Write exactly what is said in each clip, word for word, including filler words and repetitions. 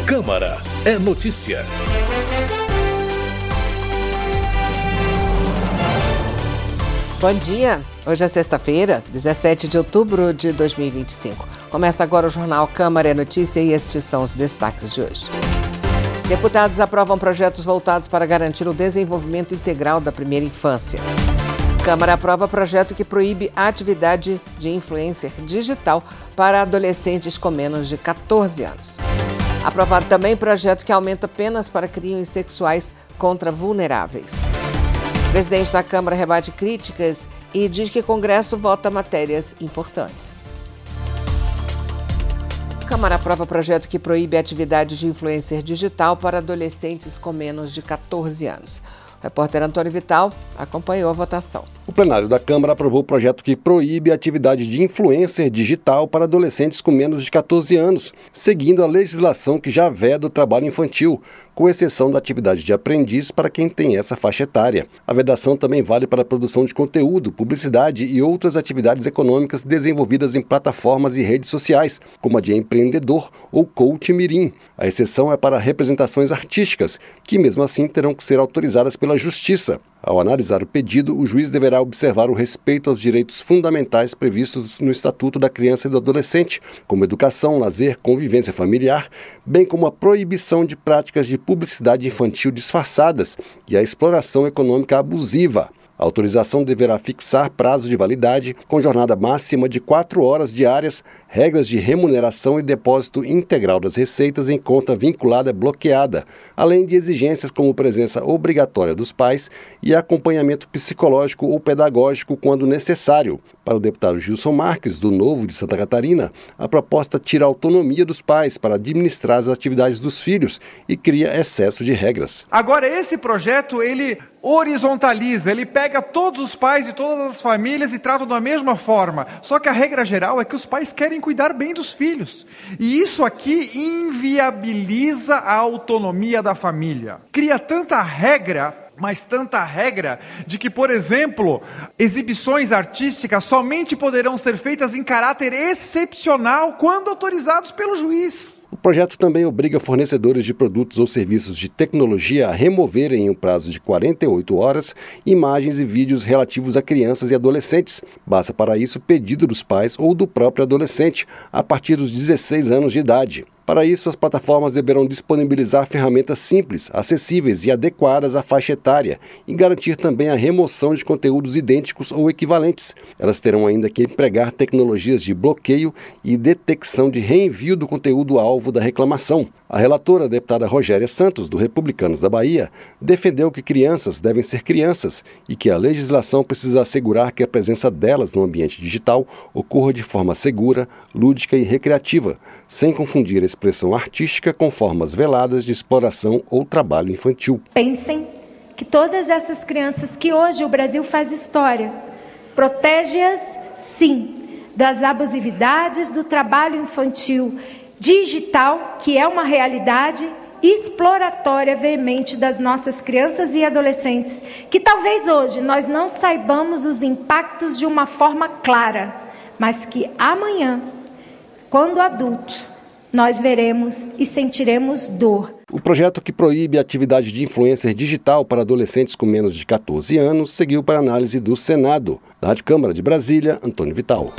Câmara é notícia. Bom dia, hoje é sexta-feira, dezessete de outubro de dois mil e vinte e cinco. Começa agora o Jornal Câmara é Notícia e estes são os destaques de hoje. Deputados aprovam projetos voltados para garantir o desenvolvimento integral da primeira infância. Câmara aprova projeto que proíbe a atividade de influencer digital para adolescentes com menos de catorze anos. Aprovado também projeto que aumenta penas para crimes sexuais contra vulneráveis. O presidente da Câmara rebate críticas e diz que o Congresso vota matérias importantes. A Câmara aprova projeto que proíbe a atividade de influencer digital para adolescentes com menos de catorze anos. O repórter Antônio Vital acompanhou a votação. O plenário da Câmara aprovou o projeto que proíbe a atividade de influencer digital para adolescentes com menos de catorze anos, seguindo a legislação que já veda o trabalho infantil, com exceção da atividade de aprendiz para quem tem essa faixa etária. A vedação também vale para a produção de conteúdo, publicidade e outras atividades econômicas desenvolvidas em plataformas e redes sociais, como a de empreendedor ou coach mirim. A exceção é para representações artísticas, que mesmo assim terão que ser autorizadas pela Justiça. Ao analisar o pedido, o juiz deverá observar o respeito aos direitos fundamentais previstos no Estatuto da Criança e do Adolescente, como educação, lazer, convivência familiar, bem como a proibição de práticas de publicidade infantil disfarçadas e a exploração econômica abusiva. A autorização deverá fixar prazo de validade, com jornada máxima de quatro horas diárias, regras de remuneração e depósito integral das receitas em conta vinculada bloqueada, além de exigências como presença obrigatória dos pais e acompanhamento psicológico ou pedagógico quando necessário. Para o deputado Gilson Marques, do Novo de Santa Catarina, a proposta tira a autonomia dos pais para administrar as atividades dos filhos e cria excesso de regras. Agora, esse projeto, ele horizontaliza, ele pega todos os pais e todas as famílias e trata da mesma forma. Só que a regra geral é que os pais querem cuidar bem dos filhos. E isso aqui inviabiliza a autonomia da família. Cria tanta regra, mas tanta regra, de que, por exemplo, exibições artísticas somente poderão ser feitas em caráter excepcional quando autorizados pelo juiz. O projeto também obriga fornecedores de produtos ou serviços de tecnologia a removerem em um prazo de quarenta e oito horas imagens e vídeos relativos a crianças e adolescentes. Basta para isso pedido dos pais ou do próprio adolescente, a partir dos dezesseis anos de idade. Para isso, as plataformas deverão disponibilizar ferramentas simples, acessíveis e adequadas à faixa etária e garantir também a remoção de conteúdos idênticos ou equivalentes. Elas terão ainda que empregar tecnologias de bloqueio e detecção de reenvio do conteúdo alvo da reclamação. A relatora, a deputada Rogéria Santos, do Republicanos da Bahia, defendeu que crianças devem ser crianças e que a legislação precisa assegurar que a presença delas no ambiente digital ocorra de forma segura, lúdica e recreativa, sem confundir a expressão artística com formas veladas de exploração ou trabalho infantil. Pensem que todas essas crianças que hoje o Brasil faz história, protege-as, sim, das abusividades do trabalho infantil digital, que é uma realidade exploratória veemente das nossas crianças e adolescentes, que talvez hoje nós não saibamos os impactos de uma forma clara, mas que amanhã, quando adultos, nós veremos e sentiremos dor. O projeto que proíbe a atividade de influencer digital para adolescentes com menos de catorze anos seguiu para análise do Senado. Da Rádio Câmara de Brasília, Antônio Vital.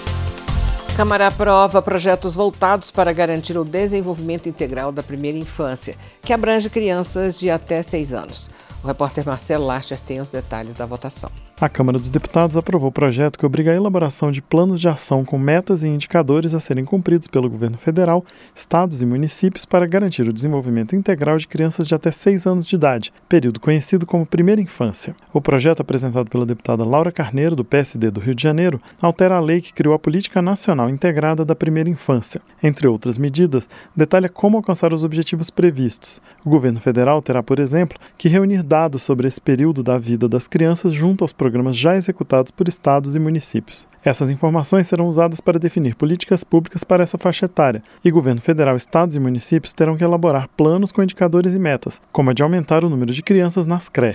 A Câmara aprova projetos voltados para garantir o desenvolvimento integral da primeira infância, que abrange crianças de até seis anos. O repórter Marcelo Lacher tem os detalhes da votação. A Câmara dos Deputados aprovou o projeto que obriga a elaboração de planos de ação com metas e indicadores a serem cumpridos pelo governo federal, estados e municípios para garantir o desenvolvimento integral de crianças de até seis anos de idade, período conhecido como primeira infância. O projeto, apresentado pela deputada Laura Carneiro, do P S D do Rio de Janeiro, altera a lei que criou a Política Nacional Integrada da Primeira Infância. Entre outras medidas, detalha como alcançar os objetivos previstos. O governo federal terá, por exemplo, que reunir dados sobre esse período da vida das crianças junto aos programas já executados por estados e municípios. Essas informações serão usadas para definir políticas públicas para essa faixa etária, e governo federal, estados e municípios terão que elaborar planos com indicadores e metas, como a de aumentar o número de crianças nas creches.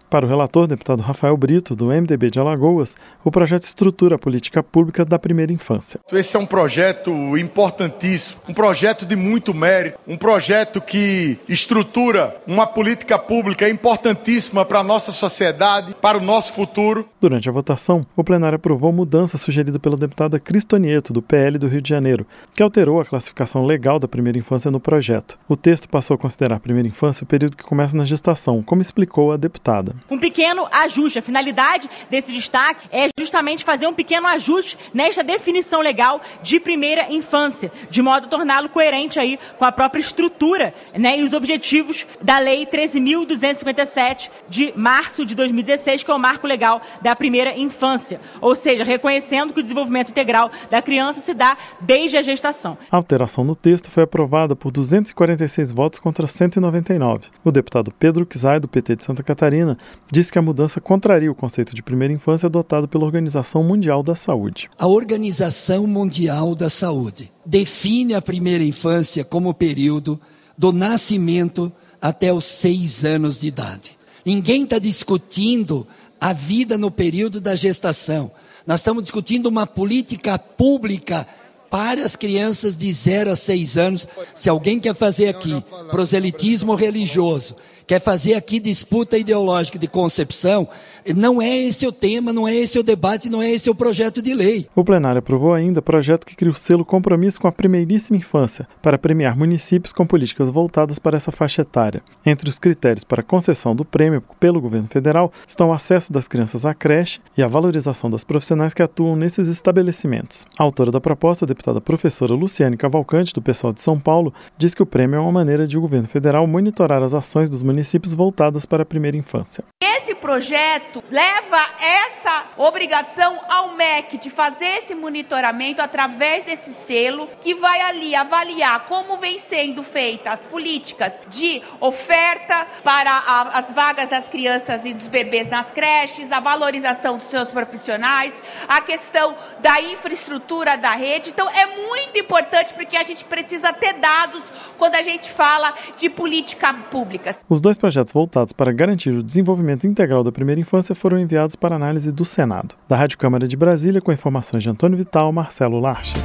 Para o relator, deputado Rafael Brito, do M D B de Alagoas, o projeto estrutura a política pública da primeira infância. Esse é um projeto importantíssimo, um projeto de muito mérito, um projeto que estrutura uma política pública importantíssima para a nossa sociedade, para o nosso futuro. Durante a votação, o plenário aprovou mudança sugerida pela deputada Cristonieto, do P L do Rio de Janeiro, que alterou a classificação legal da primeira infância no projeto. O texto passou a considerar a primeira infância o período que começa na gestação, como explicou a deputada. Um pequeno ajuste. A finalidade desse destaque é justamente fazer um pequeno ajuste nesta definição legal de primeira infância, de modo a torná-lo coerente aí com a própria estrutura, né, e os objetivos da Lei treze mil duzentos e cinquenta e sete de março de dois mil e dezesseis, que é o marco legal da primeira infância, ou seja, reconhecendo que o desenvolvimento integral da criança se dá desde a gestação. A alteração no texto foi aprovada por duzentos e quarenta e seis votos contra cento e noventa e nove. O deputado Pedro Kizai, do P T de Santa Catarina, disse que a mudança contraria o conceito de primeira infância adotado pela Organização Mundial da Saúde. A Organização Mundial da Saúde define a primeira infância como o período do nascimento até os seis anos de idade. Ninguém está discutindo a vida no período da gestação. Nós estamos discutindo uma política pública para as crianças de zero a seis anos. Se alguém quer fazer aqui proselitismo religioso, quer fazer aqui disputa ideológica de concepção, não é esse o tema, não é esse o debate, não é esse o projeto de lei. O plenário aprovou ainda projeto que cria o selo Compromisso com a Primeiríssima Infância, para premiar municípios com políticas voltadas para essa faixa etária. Entre os critérios para concessão do prêmio pelo governo federal estão o acesso das crianças à creche e a valorização das profissionais que atuam nesses estabelecimentos. A autora da proposta, a deputada professora Luciane Cavalcante, do P SOL de São Paulo, diz que o prêmio é uma maneira de o governo federal monitorar as ações dos municípios municípios voltadas para a primeira infância. Esse projeto leva essa obrigação ao M E C de fazer esse monitoramento através desse selo, que vai ali avaliar como vem sendo feitas as políticas de oferta para a, as vagas das crianças e dos bebês nas creches, a valorização dos seus profissionais, a questão da infraestrutura da rede. Então é muito importante, porque a gente precisa ter dados quando a gente fala de política pública. Os dois projetos voltados para garantir o desenvolvimento integral da primeira infância foram enviados para análise do Senado. Da Rádio Câmara de Brasília, com informações de Antônio Vital, Marcelo Larcher.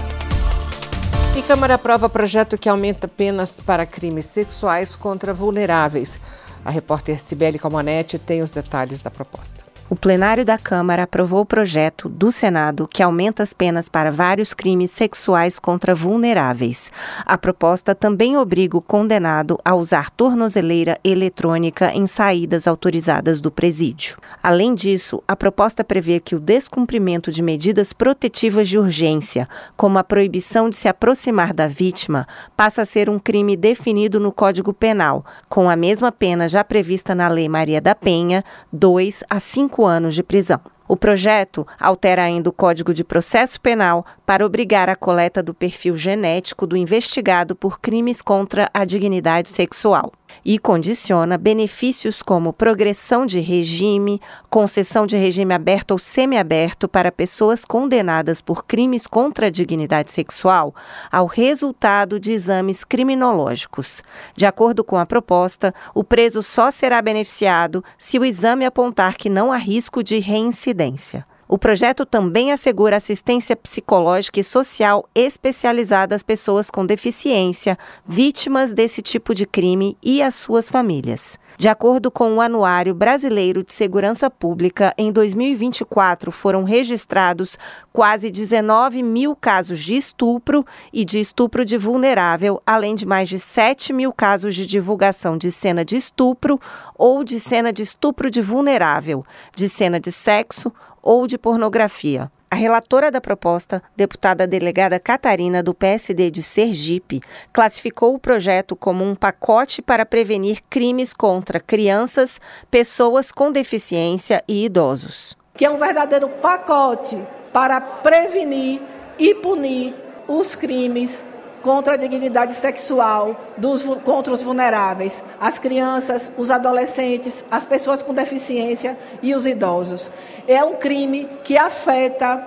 E Câmara aprova projeto que aumenta penas para crimes sexuais contra vulneráveis. A repórter Cibele Calmonete tem os detalhes da proposta. O plenário da Câmara aprovou o projeto do Senado que aumenta as penas para vários crimes sexuais contra vulneráveis. A proposta também obriga o condenado a usar tornozeleira eletrônica em saídas autorizadas do presídio. Além disso, a proposta prevê que o descumprimento de medidas protetivas de urgência, como a proibição de se aproximar da vítima, passa a ser um crime definido no Código Penal, com a mesma pena já prevista na Lei Maria da Penha, dois a cinco anos de prisão. O projeto altera ainda o Código de Processo Penal para obrigar a coleta do perfil genético do investigado por crimes contra a dignidade sexual e condiciona benefícios como progressão de regime, concessão de regime aberto ou semiaberto para pessoas condenadas por crimes contra a dignidade sexual ao resultado de exames criminológicos. De acordo com a proposta, o preso só será beneficiado se o exame apontar que não há risco de reincidência. O projeto também assegura assistência psicológica e social especializada às pessoas com deficiência, vítimas desse tipo de crime e às suas famílias. De acordo com o Anuário Brasileiro de Segurança Pública, em dois mil e vinte e quatro foram registrados quase dezenove mil casos de estupro e de estupro de vulnerável, além de mais de sete mil casos de divulgação de cena de estupro ou de cena de estupro de vulnerável, de cena de sexo ou de pornografia. A relatora da proposta, deputada delegada Catarina, do P S D de Sergipe, classificou o projeto como um pacote para prevenir crimes contra crianças, pessoas com deficiência e idosos. Que é um verdadeiro pacote para prevenir e punir os crimes contra a dignidade sexual, dos, contra os vulneráveis, as crianças, os adolescentes, as pessoas com deficiência e os idosos. É um crime que afeta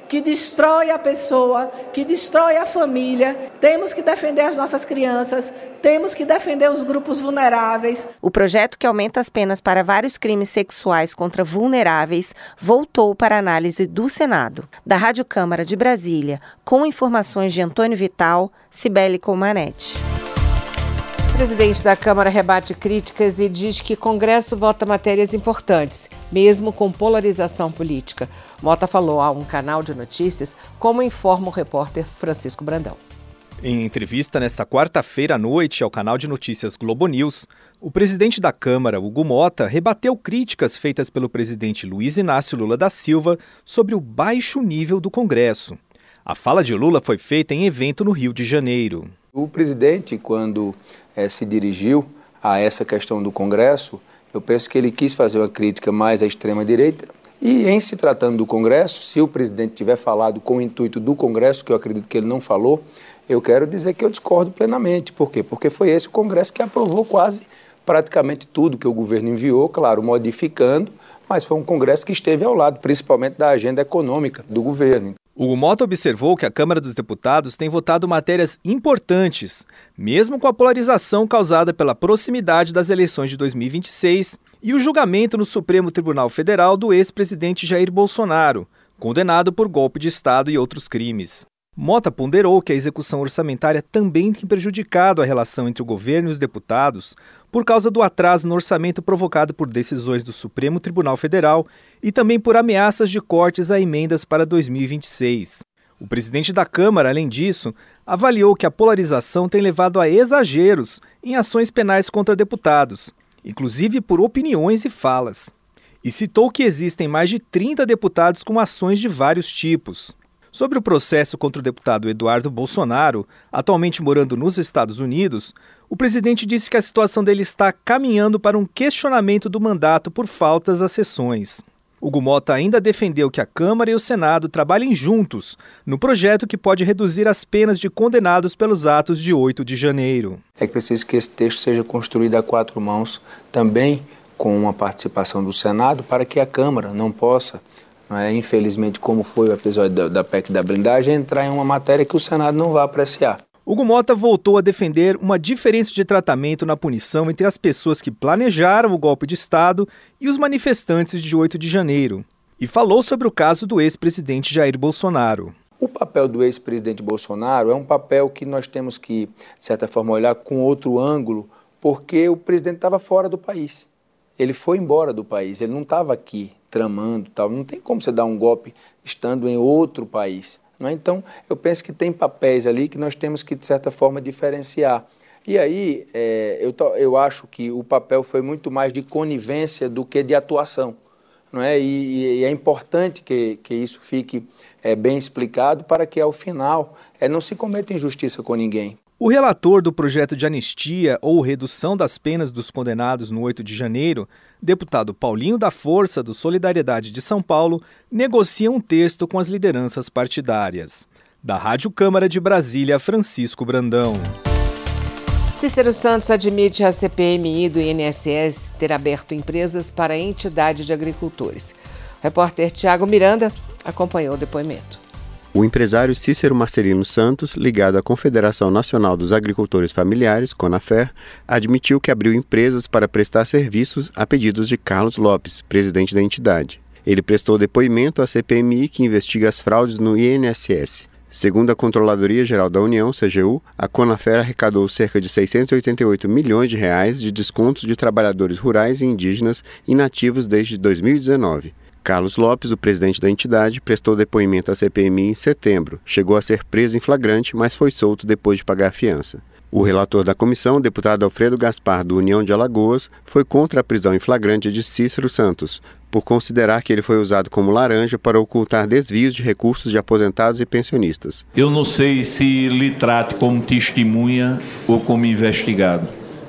que destrói a pessoa, que destrói a família. Temos que defender as nossas crianças, temos que defender os grupos vulneráveis. O projeto que aumenta as penas para vários crimes sexuais contra vulneráveis voltou para análise do Senado. Da Rádio Câmara de Brasília, com informações de Antônio Vital, Cibele Colmanetti. O presidente da Câmara rebate críticas e diz que o Congresso vota matérias importantes, mesmo com polarização política. Mota falou a um canal de notícias, como informa o repórter Francisco Brandão. Em entrevista nesta quarta-feira à noite ao canal de notícias Globo News, o presidente da Câmara, Hugo Mota, rebateu críticas feitas pelo presidente Luiz Inácio Lula da Silva sobre o baixo nível do Congresso. A fala de Lula foi feita em evento no Rio de Janeiro. O presidente, quando é, se dirigiu a essa questão do Congresso, eu penso que ele quis fazer uma crítica mais à extrema-direita. E em se tratando do Congresso, se o presidente tiver falado com o intuito do Congresso, que eu acredito que ele não falou, eu quero dizer que eu discordo plenamente. Por quê? Porque foi esse o Congresso que aprovou quase praticamente tudo que o governo enviou, claro, modificando, mas foi um Congresso que esteve ao lado, principalmente da agenda econômica do governo. Hugo Mota observou que a Câmara dos Deputados tem votado matérias importantes, mesmo com a polarização causada pela proximidade das eleições de dois mil e vinte e seis e o julgamento no Supremo Tribunal Federal do ex-presidente Jair Bolsonaro, condenado por golpe de Estado e outros crimes. Mota ponderou que a execução orçamentária também tem prejudicado a relação entre o governo e os deputados por causa do atraso no orçamento provocado por decisões do Supremo Tribunal Federal e também por ameaças de cortes a emendas para dois mil e vinte e seis. O presidente da Câmara, além disso, avaliou que a polarização tem levado a exageros em ações penais contra deputados, inclusive por opiniões e falas. E citou que existem mais de trinta deputados com ações de vários tipos. Sobre o processo contra o deputado Eduardo Bolsonaro, atualmente morando nos Estados Unidos, o presidente disse que a situação dele está caminhando para um questionamento do mandato por faltas às sessões. Hugo Mota ainda defendeu que a Câmara e o Senado trabalhem juntos no projeto que pode reduzir as penas de condenados pelos atos de oito de janeiro. É que preciso que esse texto seja construído a quatro mãos, também com a participação do Senado, para que a Câmara não possa, não é, infelizmente, como foi o episódio da, da P E C da blindagem, entrar em uma matéria que o Senado não vai apreciar. Hugo Mota voltou a defender uma diferença de tratamento na punição entre as pessoas que planejaram o golpe de Estado e os manifestantes de oito de janeiro. E falou sobre o caso do ex-presidente Jair Bolsonaro. O papel do ex-presidente Bolsonaro é um papel que nós temos que, de certa forma, olhar com outro ângulo, porque o presidente estava fora do país. Ele foi embora do país, ele não estava aqui tramando, tal. Não tem como você dar um golpe estando em outro país. Não é? Então, eu penso que tem papéis ali que nós temos que, de certa forma, diferenciar. E aí, é, eu, eu acho que o papel foi muito mais de conivência do que de atuação. Não é? E, e é importante que, que isso fique é, bem explicado para que, ao final, é, não se cometa injustiça com ninguém. O relator do projeto de anistia ou redução das penas dos condenados no oito de janeiro, deputado Paulinho da Força, do Solidariedade de São Paulo, negocia um texto com as lideranças partidárias. Da Rádio Câmara de Brasília, Francisco Brandão. Cícero Santos admite a C P M I do I N S S ter aberto empresas para a entidade de agricultores. O repórter Tiago Miranda acompanhou o depoimento. O empresário Cícero Marcelino Santos, ligado à Confederação Nacional dos Agricultores Familiares, CONAFER, admitiu que abriu empresas para prestar serviços a pedidos de Carlos Lopes, presidente da entidade. Ele prestou depoimento à C P M I que investiga as fraudes no I N S S. Segundo a Controladoria Geral da União, C G U, a CONAFER arrecadou cerca de seiscentos e oitenta e oito milhões de reais de descontos de trabalhadores rurais e indígenas inativos desde dois mil e dezenove. Carlos Lopes, o presidente da entidade, prestou depoimento à C P M I em setembro. Chegou a ser preso em flagrante, mas foi solto depois de pagar a fiança. O relator da comissão, o deputado Alfredo Gaspar, do União de Alagoas, foi contra a prisão em flagrante de Cícero Santos, por considerar que ele foi usado como laranja para ocultar desvios de recursos de aposentados e pensionistas. Eu não sei se lhe trate como testemunha ou como investigado.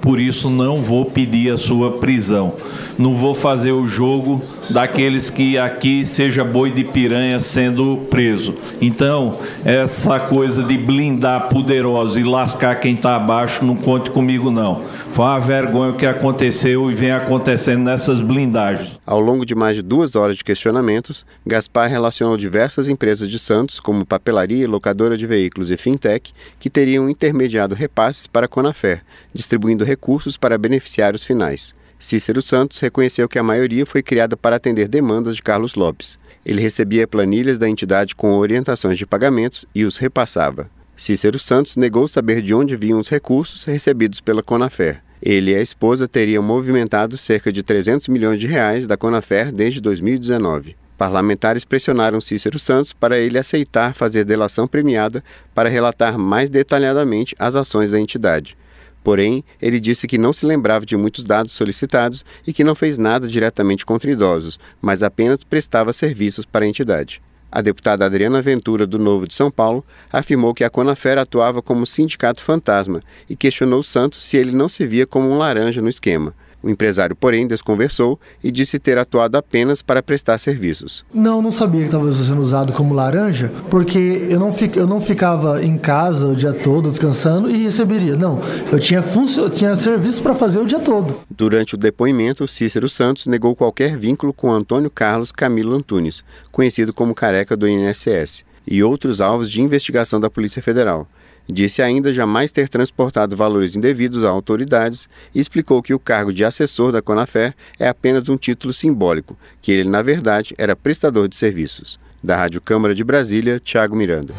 por isso não vou pedir a sua prisão. Não vou fazer o jogo daqueles que aqui seja boi de piranha sendo preso. Então, essa coisa de blindar poderosos e lascar quem está abaixo, não conte comigo não. Foi uma vergonha o que aconteceu e vem acontecendo nessas blindagens. Ao longo de mais de duas horas de questionamentos, Gaspar relacionou diversas empresas de Santos, como papelaria, locadora de veículos e fintech, que teriam intermediado repasses para a Conafer, distribuindo recursos para beneficiários finais. Cícero Santos reconheceu que a maioria foi criada para atender demandas de Carlos Lopes. Ele recebia planilhas da entidade com orientações de pagamentos e os repassava. Cícero Santos negou saber de onde vinham os recursos recebidos pela Conafer. Ele e a esposa teriam movimentado cerca de trezentos milhões de reais da Conafer desde dois mil e dezenove. Parlamentares pressionaram Cícero Santos para ele aceitar fazer delação premiada para relatar mais detalhadamente as ações da entidade. Porém, ele disse que não se lembrava de muitos dados solicitados e que não fez nada diretamente contra idosos, mas apenas prestava serviços para a entidade. A deputada Adriana Ventura, do Novo de São Paulo, afirmou que a Conafer atuava como sindicato fantasma e questionou Santos se ele não se via como um laranja no esquema. O empresário, porém, desconversou e disse ter atuado apenas para prestar serviços. Não, não sabia que estava sendo usado como laranja, porque eu não, fic, eu não ficava em casa o dia todo descansando e receberia. Não, eu tinha, funcio, eu tinha serviço para fazer o dia todo. Durante o depoimento, Cícero Santos negou qualquer vínculo com Antônio Carlos Camilo Antunes, conhecido como Careca do I N S S, e outros alvos de investigação da Polícia Federal. Disse ainda jamais ter transportado valores indevidos a autoridades e explicou que o cargo de assessor da Conafer é apenas um título simbólico, que ele, na verdade, era prestador de serviços. Da Rádio Câmara de Brasília, Thiago Miranda.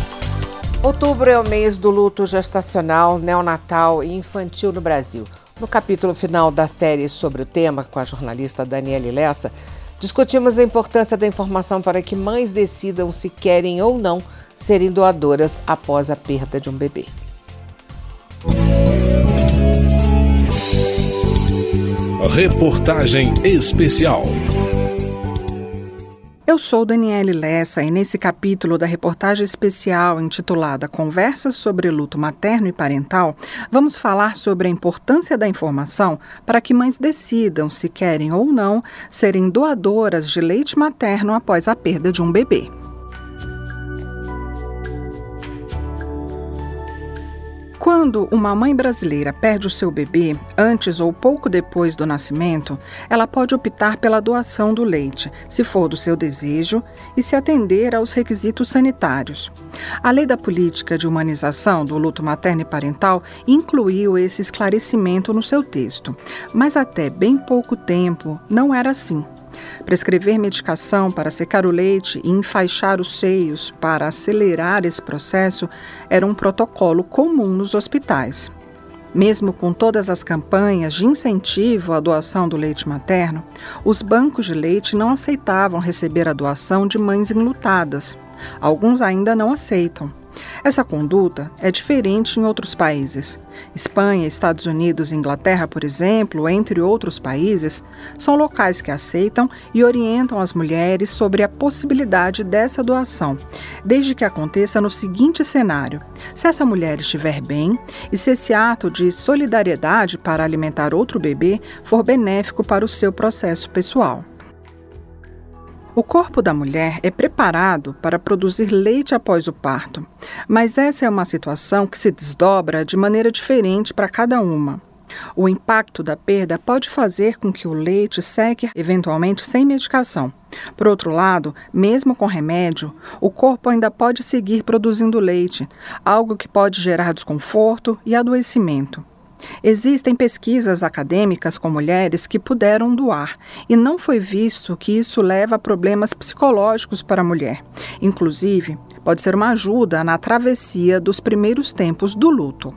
Outubro é o mês do luto gestacional, neonatal e infantil no Brasil. No capítulo final da série sobre o tema, com a jornalista Daniele Lessa, discutimos a importância da informação para que mães decidam se querem ou não serem doadoras após a perda de um bebê. Reportagem especial. Eu sou Daniele Lessa e nesse capítulo da reportagem especial intitulada Conversas sobre Luto Materno e Parental, vamos falar sobre a importância da informação para que mães decidam se querem ou não serem doadoras de leite materno após a perda de um bebê. Quando uma mãe brasileira perde o seu bebê, antes ou pouco depois do nascimento, ela pode optar pela doação do leite, se for do seu desejo e se atender aos requisitos sanitários. A Lei da Política de Humanização do Luto Materno e Parental incluiu esse esclarecimento no seu texto, mas até bem pouco tempo não era assim. Prescrever medicação para secar o leite e enfaixar os seios para acelerar esse processo era um protocolo comum nos hospitais. Mesmo com todas as campanhas de incentivo à doação do leite materno, os bancos de leite não aceitavam receber a doação de mães enlutadas. Alguns ainda não aceitam. Essa conduta é diferente em outros países. Espanha, Estados Unidos e Inglaterra, por exemplo, entre outros países, são locais que aceitam e orientam as mulheres sobre a possibilidade dessa doação, desde que aconteça no seguinte cenário: se essa mulher estiver bem e se esse ato de solidariedade para alimentar outro bebê for benéfico para o seu processo pessoal. O corpo da mulher é preparado para produzir leite após o parto, mas essa é uma situação que se desdobra de maneira diferente para cada uma. O impacto da perda pode fazer com que o leite seque eventualmente sem medicação. Por outro lado, mesmo com remédio, o corpo ainda pode seguir produzindo leite, algo que pode gerar desconforto e adoecimento. Existem pesquisas acadêmicas com mulheres que puderam doar e não foi visto que isso leva a problemas psicológicos para a mulher. Inclusive, pode ser uma ajuda na travessia dos primeiros tempos do luto.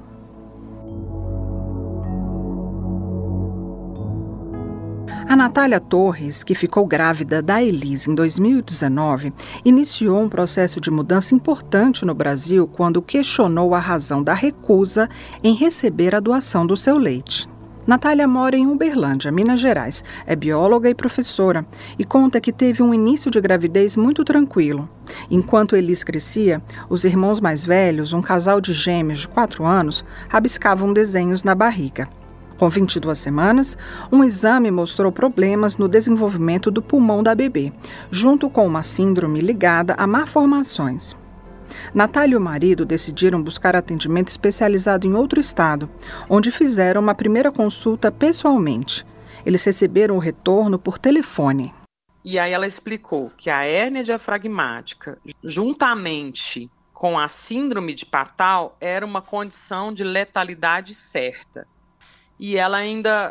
A Natália Torres, que ficou grávida da Elise em dois mil e dezenove, iniciou um processo de mudança importante no Brasil quando questionou a razão da recusa em receber a doação do seu leite. Natália mora em Uberlândia, Minas Gerais, é bióloga e professora e conta que teve um início de gravidez muito tranquilo. Enquanto Elise crescia, os irmãos mais velhos, um casal de gêmeos de quatro anos, rabiscavam desenhos na barriga. Com vinte e duas semanas, um exame mostrou problemas no desenvolvimento do pulmão da bebê, junto com uma síndrome ligada a malformações. Natália e o marido decidiram buscar atendimento especializado em outro estado, onde fizeram uma primeira consulta pessoalmente. Eles receberam o retorno por telefone. E aí ela explicou que a hérnia diafragmática, juntamente com a síndrome de Patal, era uma condição de letalidade certa. E ela ainda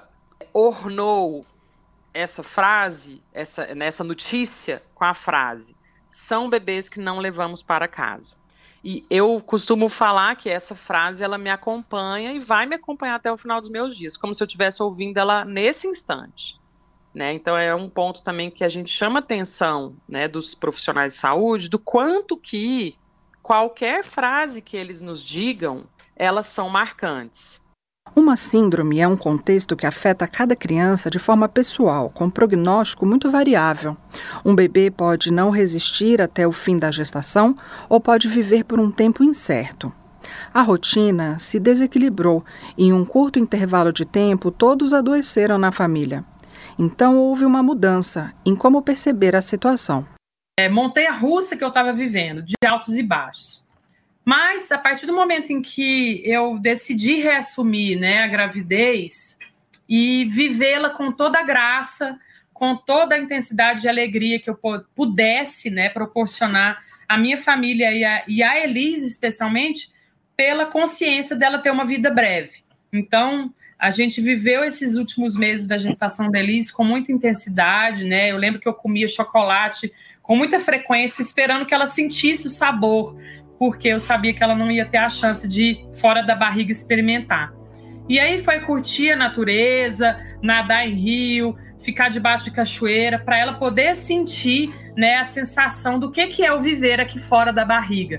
ornou essa frase, essa, nessa notícia, com a frase: são bebês que não levamos para casa. E eu costumo falar que essa frase ela me acompanha e vai me acompanhar até o final dos meus dias, como se eu estivesse ouvindo ela nesse instante. Né? Então é um ponto também que a gente chama atenção, né, dos profissionais de saúde, do quanto que qualquer frase que eles nos digam, elas são marcantes. Uma síndrome é um contexto que afeta cada criança de forma pessoal, com prognóstico muito variável. Um bebê pode não resistir até o fim da gestação ou pode viver por um tempo incerto. A rotina se desequilibrou e em um curto intervalo de tempo todos adoeceram na família. Então houve uma mudança em como perceber a situação. É, montanha-russa que eu estava vivendo, de altos e baixos. Mas, a partir do momento em que eu decidi reassumir, né, a gravidez e vivê-la com toda a graça, com toda a intensidade de alegria que eu pudesse, né, proporcionar à minha família e a, e a Elise, especialmente, pela consciência dela ter uma vida breve. Então, a gente viveu esses últimos meses da gestação da Elise com muita intensidade, né? Eu lembro que eu comia chocolate com muita frequência, esperando que ela sentisse o sabor, porque eu sabia que ela não ia ter a chance de, fora da barriga, experimentar. E aí foi curtir a natureza, nadar em rio, ficar debaixo de cachoeira, para ela poder sentir, né, a sensação do que, que é o viver aqui fora da barriga.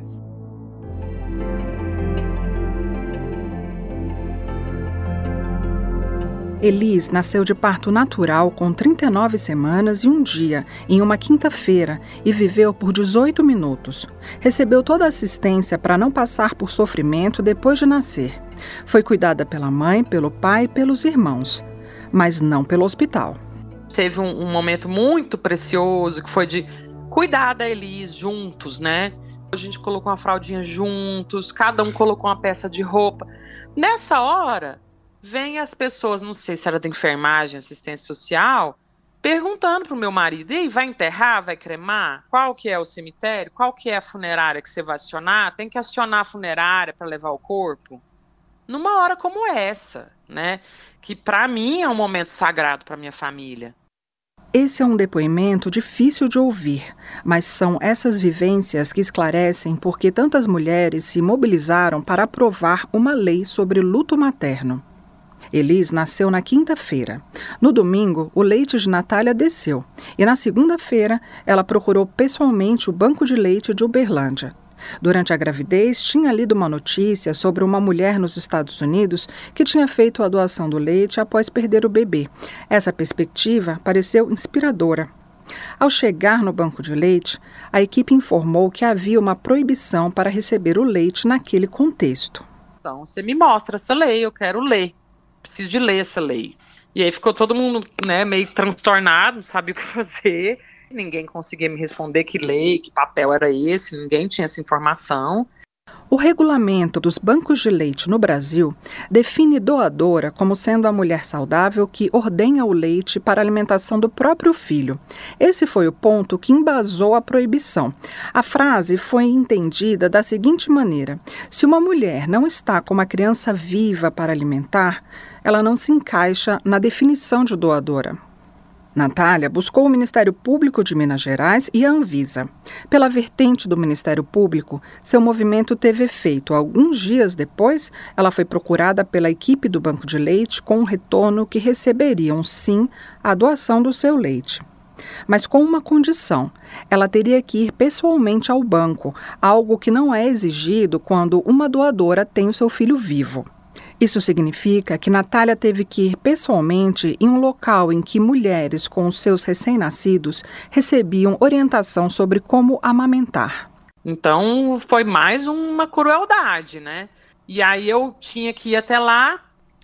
Elise nasceu de parto natural com trinta e nove semanas e um dia, em uma quinta-feira, e viveu por dezoito minutos. Recebeu toda a assistência para não passar por sofrimento depois de nascer. Foi cuidada pela mãe, pelo pai e pelos irmãos, mas não pelo hospital. Teve um, um momento muito precioso que foi de cuidar da Elise juntos, né? A gente colocou uma fraldinha juntos, cada um colocou uma peça de roupa. Nessa hora, vem as pessoas, não sei se era da enfermagem, assistência social, perguntando pro meu marido: e aí, vai enterrar, vai cremar? Qual que é o cemitério? Qual que é a funerária que você vai acionar? Tem que acionar a funerária para levar o corpo? Numa hora como essa, né? Que para mim é um momento sagrado para minha família. Esse é um depoimento difícil de ouvir, mas são essas vivências que esclarecem por que tantas mulheres se mobilizaram para aprovar uma lei sobre luto materno. Elise nasceu na quinta-feira. No domingo, o leite de Natália desceu e na segunda-feira ela procurou pessoalmente o banco de leite de Uberlândia. Durante a gravidez, tinha lido uma notícia sobre uma mulher nos Estados Unidos que tinha feito a doação do leite após perder o bebê. Essa perspectiva pareceu inspiradora. Ao chegar no banco de leite, a equipe informou que havia uma proibição para receber o leite naquele contexto. Então, você me mostra essa lei, eu quero ler. Preciso de ler essa lei. E aí ficou todo mundo, né, meio transtornado, não sabia o que fazer. Ninguém conseguia me responder que lei, que papel era esse, ninguém tinha essa informação. O regulamento dos bancos de leite no Brasil define doadora como sendo a mulher saudável que ordenha o leite para a alimentação do próprio filho. Esse foi o ponto que embasou a proibição. A frase foi entendida da seguinte maneira: se uma mulher não está com uma criança viva para alimentar, ela não se encaixa na definição de doadora. Natália buscou o Ministério Público de Minas Gerais e a Anvisa. Pela vertente do Ministério Público, seu movimento teve efeito. Alguns dias depois, ela foi procurada pela equipe do Banco de Leite com um retorno que receberiam, sim, a doação do seu leite. Mas com uma condição: ela teria que ir pessoalmente ao banco, algo que não é exigido quando uma doadora tem o seu filho vivo. Isso significa que Natália teve que ir pessoalmente em um local em que mulheres com os seus recém-nascidos recebiam orientação sobre como amamentar. Então, foi mais uma crueldade, né? E aí eu tinha que ir até lá,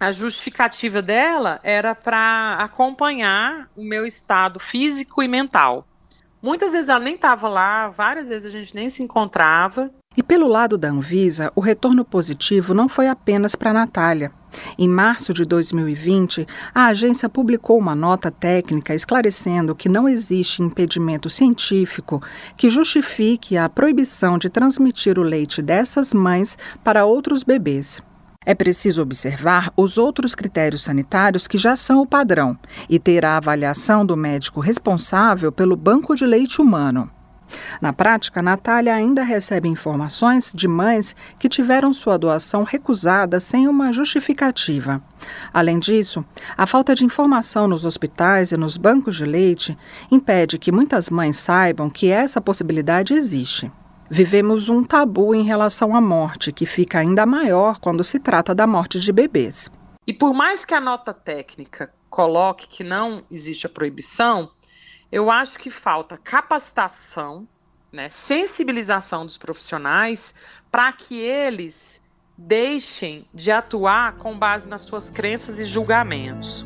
A justificativa dela era para acompanhar o meu estado físico e mental. Muitas vezes ela nem estava lá, várias vezes a gente nem se encontrava. E pelo lado da Anvisa, o retorno positivo não foi apenas para a Natália. Em março de dois mil e vinte, a agência publicou uma nota técnica esclarecendo que não existe impedimento científico que justifique a proibição de transmitir o leite dessas mães para outros bebês. É preciso observar os outros critérios sanitários que já são o padrão e ter a avaliação do médico responsável pelo banco de leite humano. Na prática, a Natália ainda recebe informações de mães que tiveram sua doação recusada sem uma justificativa. Além disso, a falta de informação nos hospitais e nos bancos de leite impede que muitas mães saibam que essa possibilidade existe. Vivemos um tabu em relação à morte, que fica ainda maior quando se trata da morte de bebês. E por mais que a nota técnica coloque que não existe a proibição, eu acho que falta capacitação, né, sensibilização dos profissionais para que eles deixem de atuar com base nas suas crenças e julgamentos.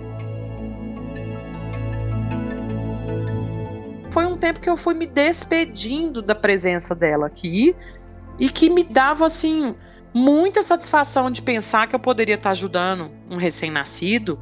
Foi um tempo que eu fui me despedindo da presença dela aqui e que me dava, assim, muita satisfação de pensar que eu poderia estar ajudando um recém-nascido.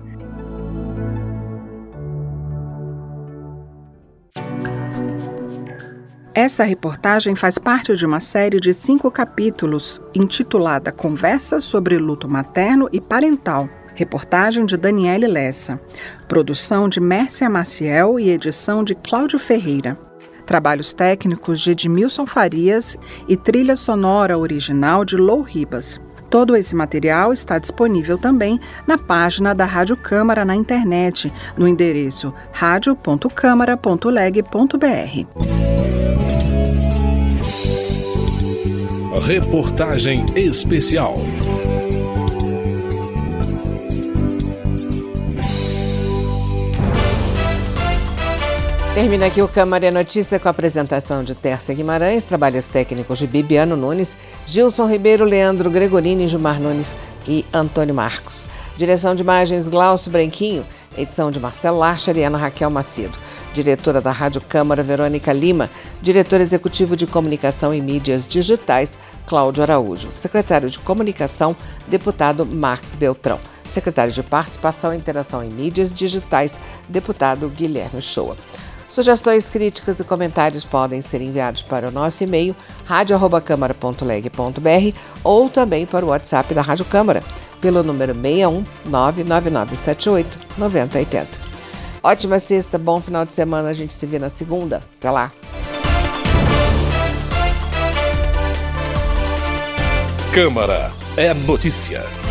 Essa reportagem faz parte de uma série de cinco capítulos intitulada Conversas sobre Luto Materno e Parental. Reportagem de Daniele Lessa. Produção de Mércia Maciel e edição de Cláudio Ferreira. Trabalhos técnicos de Edmilson Farias e trilha sonora original de Lou Ribas. Todo esse material está disponível também na página da Rádio Câmara na internet, no endereço rádio ponto câmara ponto leg ponto br. Reportagem especial. Termina aqui o Câmara é Notícia com a apresentação de Tércia Guimarães, trabalhos técnicos de Bibiano Nunes, Gilson Ribeiro, Leandro Gregorini, Gilmar Nunes e Antônio Marcos. Direção de imagens Glaucio Branquinho, edição de Marcelo Larcher e Ana Raquel Macedo. Diretora da Rádio Câmara, Verônica Lima. Diretor executivo de Comunicação e Mídias Digitais, Cláudio Araújo. Secretário de Comunicação, deputado Marcos Beltrão. Secretário de Participação e Interação em Mídias Digitais, deputado Guilherme Shoa. Sugestões, críticas e comentários podem ser enviados para o nosso e-mail rádio arroba câmara ponto leg ponto br ou também para o WhatsApp da Rádio Câmara, pelo número seis um nove nove nove sete oito nove zero oito zero. Ótima sexta, bom final de semana, a gente se vê na segunda. Até lá! Câmara é notícia.